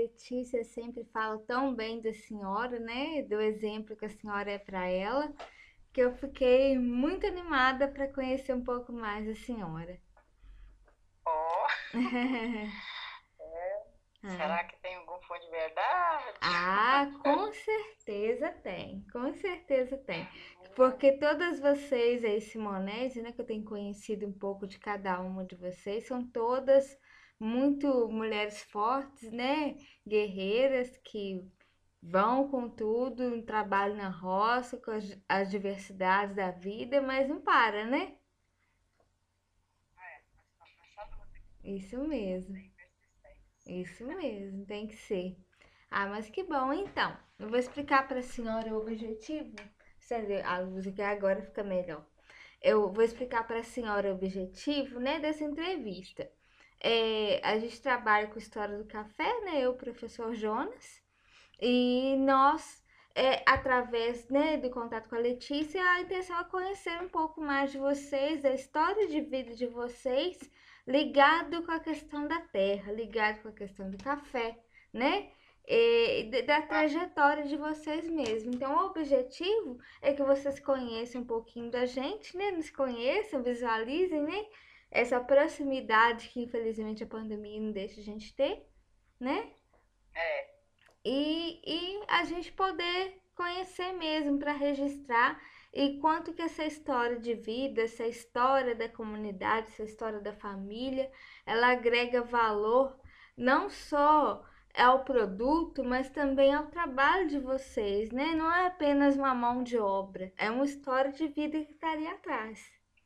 Letícia sempre fala tão bem da senhora, né? Do exemplo que a senhora é para ela, que eu fiquei muito animada para conhecer um pouco mais da senhora. Ó, Ah, será que tem algum fundo de verdade? com certeza tem, com certeza tem. Porque todas vocês aí, Simonese, né, que eu tenho conhecido um pouco de cada uma de vocês, são todas muito mulheres fortes, né? Guerreiras que vão com tudo, trabalham na roça, com as diversidades da vida, mas não para, né? É, nós estamos nessa luta aqui, Isso mesmo. bem persistentes. Isso mesmo, tem que ser. Ah, mas que bom, então. Eu vou explicar para a senhora o objetivo. Acender a luz aqui agora fica melhor. Eu vou explicar para a senhora o objetivo, né, dessa entrevista. A gente trabalha com a história do café, né, eu, o professor Jonas, e nós, através, né, do contato com a Letícia, a intenção é conhecer um pouco mais de vocês, da história de vida de vocês, ligado com a questão da terra, ligado com a questão do café, né? Da Ah, trajetória de vocês mesmos. Então, o objetivo é que vocês conheçam um pouquinho da gente, né? Nos conheçam, visualizem, né? Essa proximidade que infelizmente a pandemia não deixa a gente ter, né? é, E a gente poder conhecer mesmo para registrar e quanto que essa história de vida, essa história da comunidade, essa história da família, ela agrega valor não só ao produto, mas também ao trabalho de vocês, né? Não é apenas uma mão de obra, é uma história de vida que está ali atrás.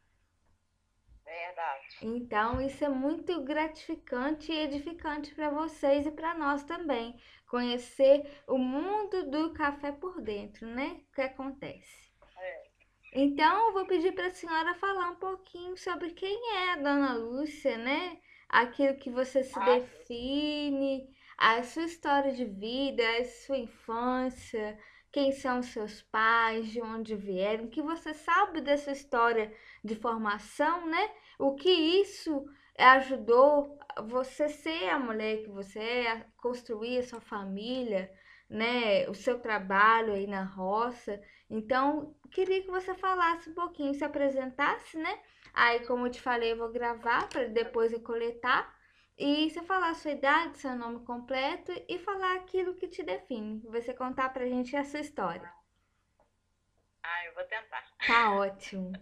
verdade. Então, isso é muito gratificante e edificante para vocês e para nós também. Conhecer o mundo do café por dentro, né? O que acontece. É, Então, eu vou pedir para a senhora falar um pouquinho sobre quem é a Dona Lúcia, né? Aquilo que você se ah, Deus. define, a sua história de vida, a sua infância, quem são os seus pais, de onde vieram, o que você sabe dessa história de formação, né? O que isso ajudou você ser a mulher que você é, a construir a sua família, né? O seu trabalho aí na roça. Então, queria que você falasse um pouquinho, se apresentasse, né? Aí, como eu te falei, eu vou gravar para depois eu coletar. E você falar a sua idade, seu nome completo e falar aquilo que te define. Você contar pra gente a sua história. Ah, eu vou tentar. Tá ótimo.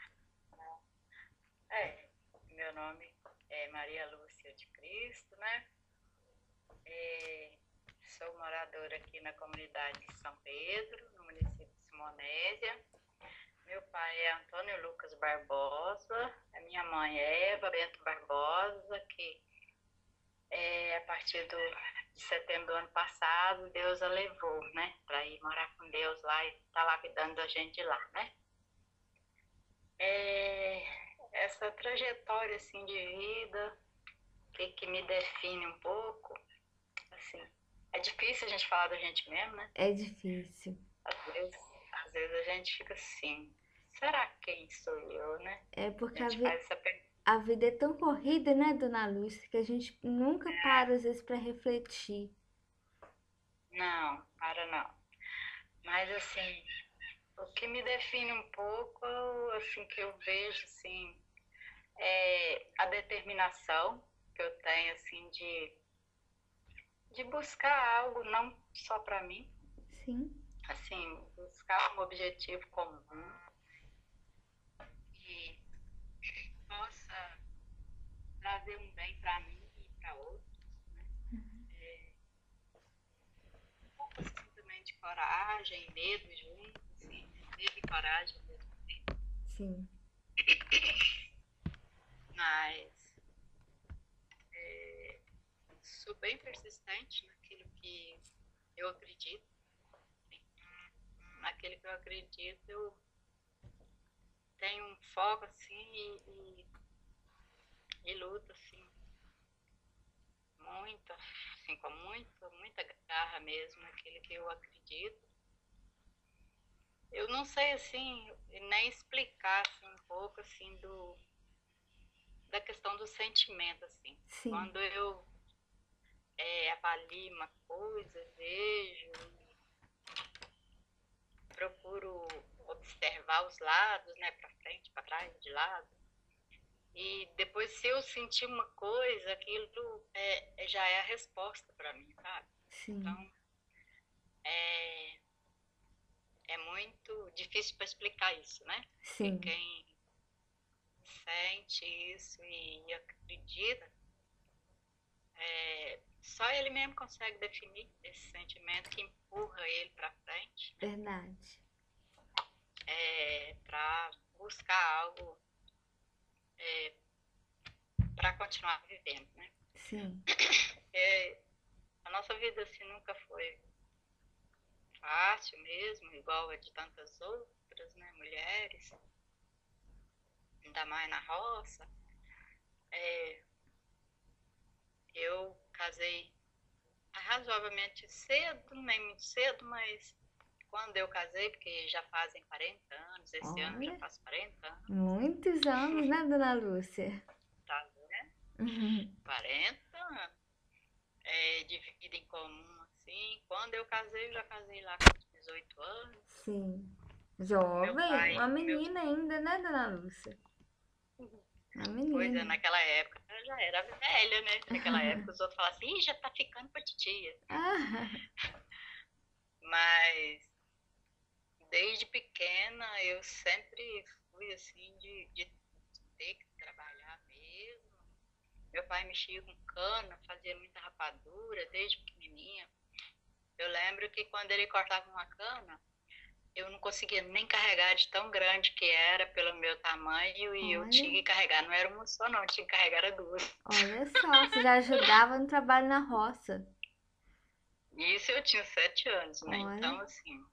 É, meu nome é Maria Lúcia de Cristo, né? É, sou moradora aqui na comunidade de São Pedro, no município de Simonésia. Meu pai é Antônio Lucas Barbosa, a minha mãe é Eva Bento Barbosa, que a partir de setembro do ano passado, Deus a levou, né? Para ir morar com Deus lá e tá lá cuidando da gente de lá, né? É, essa trajetória assim de vida, que me define um pouco, assim, é difícil a gente falar da gente mesmo, né? É difícil. Às vezes, às vezes a gente fica assim, será quem sou eu, né? É A porque gente faz essa pergunta. a vida é tão corrida, né, dona Lúcia, que a gente nunca para às vezes para refletir. Não, para não. Mas assim, o que me define um pouco, assim, que eu vejo, assim, é a determinação que eu tenho, assim, de buscar algo não só para mim, Sim, assim, buscar um objetivo comum que possa trazer um bem para mim e para outros, né? Um pouco assim também de coragem, medo junto, assim, medo e coragem ao mesmo tempo. sim. Mas sou bem persistente naquilo que eu acredito. Naquilo que eu acredito, eu tenho um foco assim e luto assim, muito, assim, com muita garra mesmo naquilo que eu acredito. Eu não sei assim, nem explicar assim, um pouco assim da questão do sentimento assim. Sim. Quando eu observo ali uma coisa, vejo, procuro observar os lados, né, para frente, para trás, de lado. E depois, se eu sentir uma coisa, aquilo já é a resposta para mim, sabe? Sim, Então, é muito difícil para explicar isso, né? Porque sim, quem sente isso e acredita, só ele mesmo consegue definir esse sentimento que empurra ele para frente, né? verdade. Para buscar algo para continuar vivendo, né? Sim, A nossa vida assim nunca foi fácil mesmo, igual a de tantas outras, né, mulheres, ainda mais na roça. Eu casei razoavelmente cedo, nem muito cedo, mas quando eu casei, porque já fazem 40 anos, esse ano já olha, faz 40 anos, muitos anos, né, dona Lúcia? tá, né? Uhum. 40 anos de vida em comum, assim. Quando eu casei, eu já casei lá com 18 anos. Sim, Meu jovem, pai, uma menina ainda, né, dona Lúcia? Uma pois é, menina. naquela época eu já era velha, né? Naquela época os outros falavam assim, ih, já tá ficando pra titia. Ah, Mas desde pequena eu sempre fui assim de ter que trabalhar mesmo. Meu pai mexia com cana, fazia muita rapadura desde pequenininha. Eu lembro que quando ele cortava uma cana, eu não conseguia nem carregar de tão grande que era pelo meu tamanho e eu tinha olha, que carregar. Não era uma só não, eu tinha que carregar era duas. olha só, você já ajudava no trabalho na roça. Isso eu tinha 7 anos, né? Olha, Então, assim,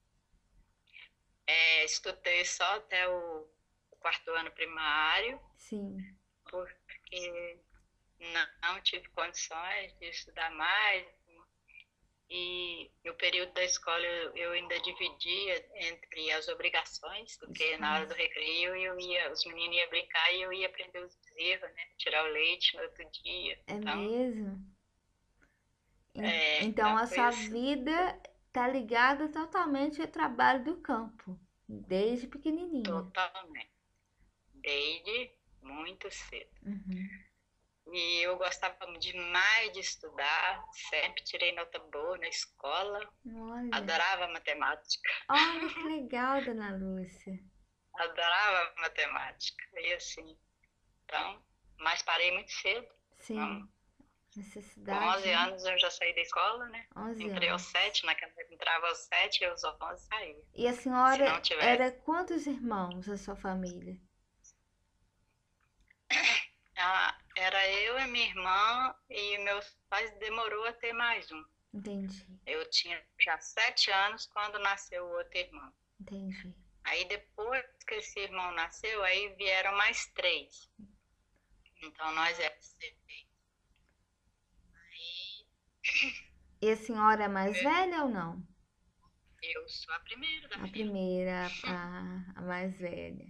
estudei só até o quarto ano primário, sim, porque não tive condições de estudar mais. E no período da escola eu ainda dividia entre as obrigações, porque na hora do recreio os meninos iam brincar e eu ia aprender os bezerros, né? Tirar o leite no outro dia. é mesmo. Então Então a foi sua assim, vida tá ligada totalmente ao trabalho do campo, desde pequenininha. totalmente, desde muito cedo. Uhum. E eu gostava demais de estudar, sempre tirei nota boa na escola, Olha, adorava matemática, olha que legal, dona Lúcia. adorava matemática. E assim, então, mas parei muito cedo. Sim, Então, com necessidade, 11 né? anos eu já saí da escola, né? 11 Entrei aos anos. 7, naquela época entrava aos 7 e aos 11 saía. E a Se não senhora era tivesse, quantos irmãos a sua família? era eu e minha irmã e meus pais demorou a ter mais um. Entendi, Eu tinha já 7 anos quando nasceu o outro irmão. entendi. Aí depois que esse irmão nasceu, aí vieram mais 3. Então nós éramos 6. E a senhora é mais velha ou não? Eu sou a primeira da A família. primeira, a mais velha.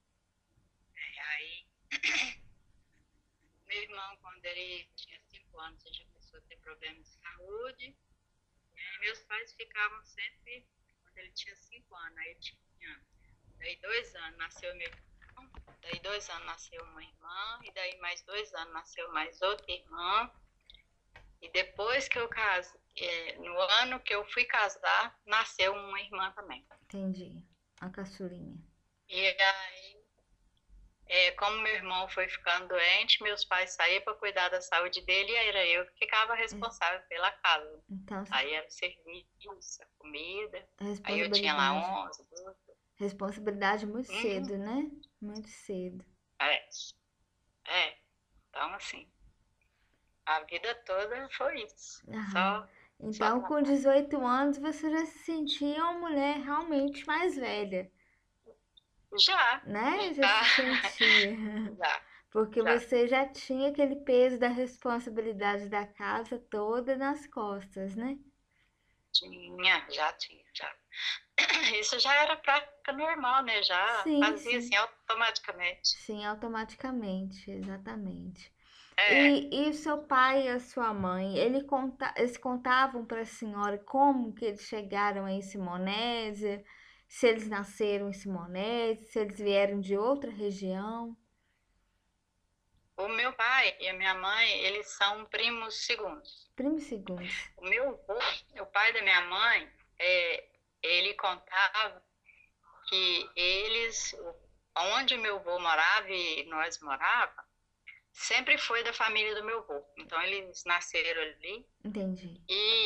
Aí meu irmão, quando ele tinha 5 anos, ele já começou a ter problemas de saúde. E aí meus pais ficavam sempre, quando ele tinha 5 anos, aí tinha, daí 2 anos nasceu meu irmão, daí 2 anos nasceu uma irmã, e daí mais 2 anos nasceu mais outra irmã. E depois que eu casei, no ano que eu fui casar, nasceu uma irmã também. Entendi. A caçulinha. E aí, como meu irmão foi ficando doente, meus pais saíam para cuidar da saúde dele e era eu que ficava responsável pela casa. Então, Aí era o serviço, a comida. a Aí eu tinha lá responsabilidade. 11, 12. Responsabilidade muito Uhum. cedo, né? Muito cedo. É, então assim, a vida toda foi isso. Aham. Só Então, com trabalho. 18 anos, você já se sentia uma mulher realmente mais velha, Já, né? Já já, se sentia. já, Porque já. você já tinha aquele peso da responsabilidade da casa toda nas costas, né? Já tinha, já. Isso já era prática normal, né? Já Sim, fazia sim. assim automaticamente. Sim, automaticamente, exatamente. É, E o seu pai e a sua mãe, eles contavam para a senhora como que eles chegaram em Simonésia, se eles nasceram em Simonésia, se eles vieram de outra região? o meu pai e a minha mãe, eles são primos segundos. Primos segundos. O meu avô, o pai da minha mãe, ele contava que onde meu avô morava e nós morava, sempre foi da família do meu avô. Então eles nasceram ali Entendi.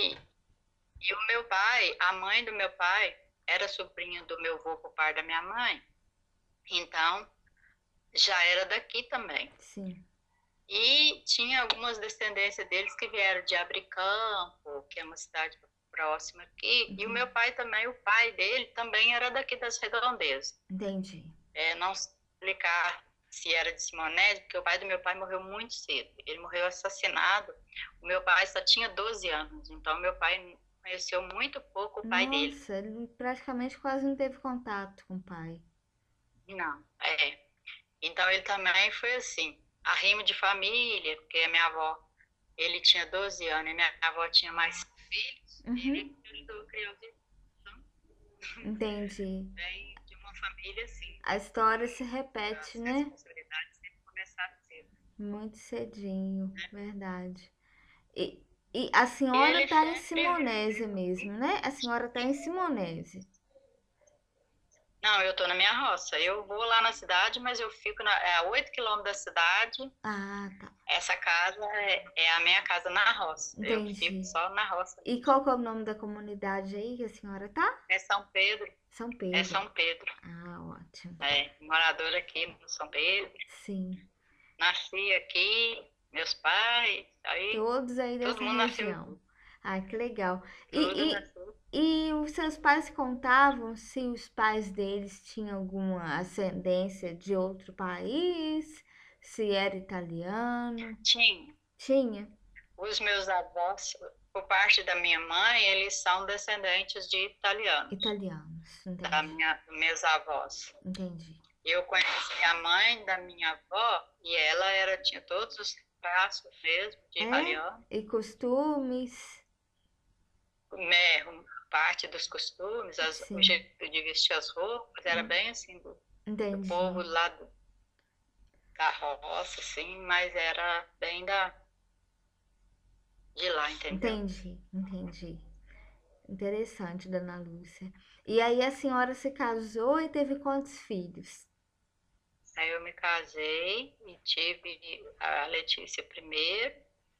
e o meu pai, a mãe do meu pai, era sobrinha do meu avô por parte da minha mãe. Então já era daqui também. Sim. E tinha algumas descendências deles que vieram de Abricampo, que é uma cidade próxima aqui. E o meu pai também, o pai dele também era daqui das redondezas. Entendi. Não explicar se era de Simonese, porque o pai do meu pai morreu muito cedo. Ele morreu assassinado. O meu pai só tinha 12 anos, então meu pai conheceu muito pouco o pai dele. Nossa, ele praticamente quase não teve contato com o pai. Não, Então ele também foi assim, arrimo de família, porque a minha avó, ele tinha 12 anos e minha avó tinha mais filhos, Uhum. ele ajudou a criar os irmãos. Entendi. Vem de uma família assim, A história se repete, as né? responsabilidades sempre começaram cedo. Muito cedinho, verdade. E, e a senhora Ele tá em sempre Simonésia viveu. mesmo, né? A senhora tá em Simonésia. Não, eu tô na minha roça. Eu vou lá na cidade, mas eu fico a 8 quilômetros da cidade. Ah, tá. Essa casa é a minha casa na roça. Eu fico Entendi. só na roça. E qual que é o nome da comunidade aí que a senhora tá? É São Pedro. São É Pedro. São Pedro. Ah, ótimo. Morador aqui no São Pedro. Sim. Nasci aqui, meus pais, aí Todos aí todo dessa mundo nasceu região. Ah, que legal. tudo E, nasceu. e os seus pais contavam se os pais deles tinham alguma ascendência de outro país? Se era italiano? Tinha. Tinha? Os meus avós, por parte da minha mãe, eles são descendentes de italianos, Italianos, entendi. dos meus avós. Entendi. Eu conheci a mãe da minha avó e ela tinha todos os traços mesmo de É? italiano, E costumes? né, parte dos costumes, o Sim, jeito de vestir as roupas, era bem assim do povo entendi. lá da roça, assim, mas era bem de lá, entendeu? Entendi, entendi. Interessante, dona Lúcia. E aí a senhora se casou e teve quantos filhos? Aí eu me casei e tive a Letícia primeiro,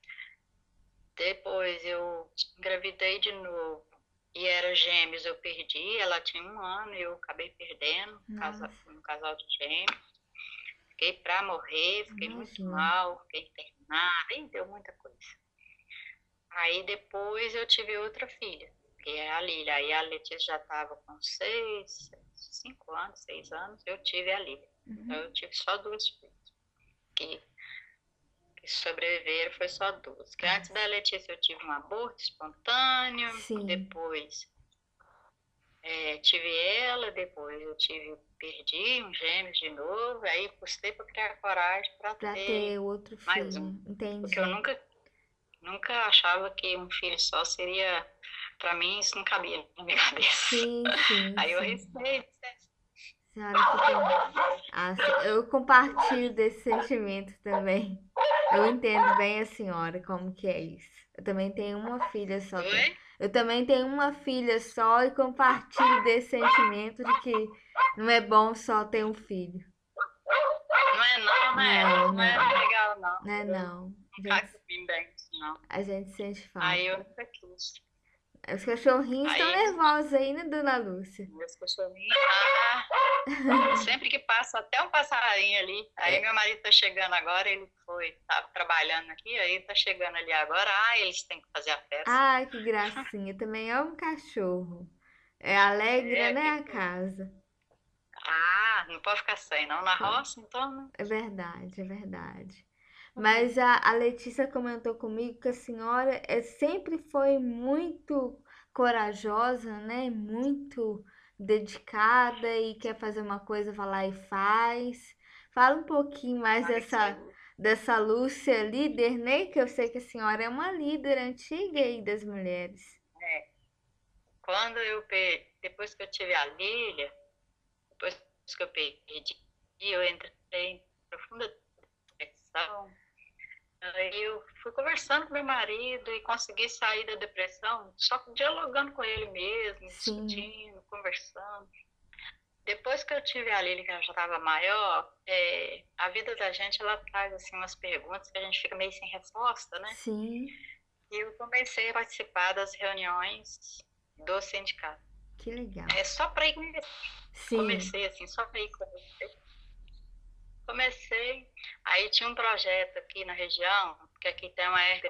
depois eu engravidei de novo e era gêmeos, eu perdi, ela tinha 1 ano e eu acabei perdendo, Nossa, um casal de gêmeos. Fiquei pra morrer, fiquei muito imagino. mal, fiquei internada, e deu muita coisa. Aí depois eu tive outra filha, que é a Lília. Aí a Letícia já estava com 5 anos, 6 anos, eu tive a Lília. Então Uhum. eu tive só duas filhas. Que, que sobreviveram foi só duas. Que antes da Letícia eu tive um aborto espontâneo, Sim, depois tive ela, depois perdi um gêmeos de novo, aí custei para criar coragem para pra ter ter outro mais um. filho, Porque eu entendi. nunca achava que um filho só seria. Pra mim, isso não cabia na minha cabeça. Sim, sim, Aí eu sim. risquei. A senhora ficou. Ah, eu compartilho desse sentimento também. Eu entendo bem a senhora como que é isso. Eu também tenho uma filha só. Oi? Eu também tenho uma filha só e compartilho desse sentimento de que não é bom só ter um filho. Não é não, né? Não, Não é não, legal, não. não é Eu não. nunca vim bem assim, não. A gente sente Aí eu falta. nunca quis. Os cachorrinhos estão Aí nervosos aí, né, dona Lúcia? meus cachorrinhos, sempre que passa até um passarinho ali. Aí É, meu marido tá chegando agora, tá trabalhando aqui, aí tá chegando ali agora. Eles têm que fazer a festa. ai, que gracinha. Também é um cachorro. É alegre, né, a Que casa. não pode ficar sem, não. Na roça, então, né? É verdade, é verdade. Mas a Letícia comentou comigo que a senhora sempre foi muito corajosa, né? Muito dedicada e quer fazer uma coisa, vai lá e faz. Fala um pouquinho mais Ai, isso dessa aí. dessa Lúcia líder, né? Que eu sei que a senhora é uma líder antiga aí das mulheres. É, depois que eu tive a Lília, depois que eu perdi, eu entrei em profunda depressão. Aí eu fui conversando com meu marido e consegui sair da depressão só dialogando com ele mesmo, Sim, discutindo, conversando. Depois que eu tive a Lília, que ela já estava maior, a vida da gente, ela traz assim, umas perguntas que a gente fica meio sem resposta, né? sim, E eu comecei a participar das reuniões do sindicato. que legal. É só para ir conhecer. Sim. Comecei assim, só para ir conhecer. Comecei, aí tinha um projeto aqui na região, que aqui tem uma